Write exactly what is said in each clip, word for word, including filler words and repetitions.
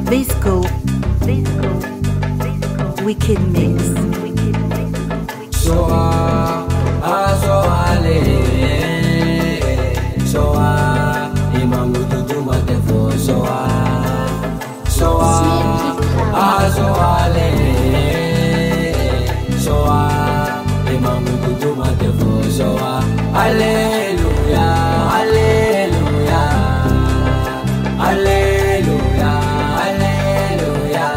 Visco, Visco, Wicked Mix. So ah, ah so ale, so ah, imam tutu mate fo so ah, so ah, ah so ale, so ah, imam tutu mate fo so ah, Alléluia, Alléluia, Alléluia, Alléluia,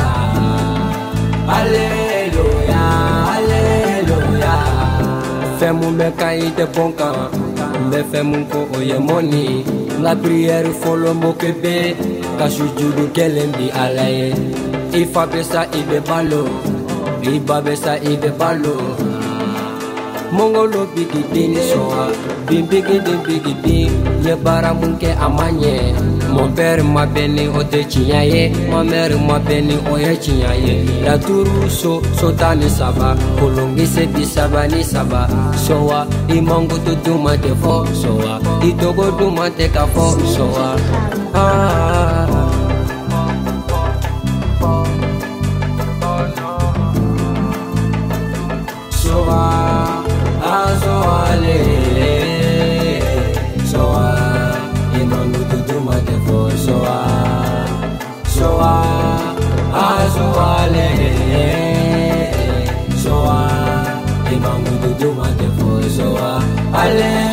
Alléluia, Alléluia. Fais mon mec à y te bon camp, mais fais mon co oye money. La prière faut le mot que bé, quand je joue de kelembi alaye. Il faut ça il de balo, il va ça il de balo. Mongolo bigi dini soa, bigi de bigi di, ye bara munke amanye. Mon père m'a béni au te chiaye, ma mère m'a béni au ye chiaye. La touru so, sotani saba, kolongi se bisaba ni saba. Soa, i mango to duma te fo, soa, i togo duma te ka fo, soa. Ah. Soa. So ale, so ah, imam tutu mate fo so ah, so ah, ah so ale, so ah, imam tutu mate fo so ah, ale.